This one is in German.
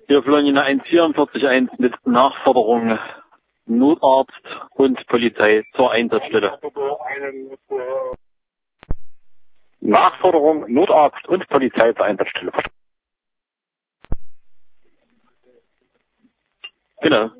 Hier Flonina 144.1 mit Nachforderung Notarzt und Polizei zur Einsatzstelle. Nachforderung Notarzt und Polizei zur Einsatzstelle. Genau.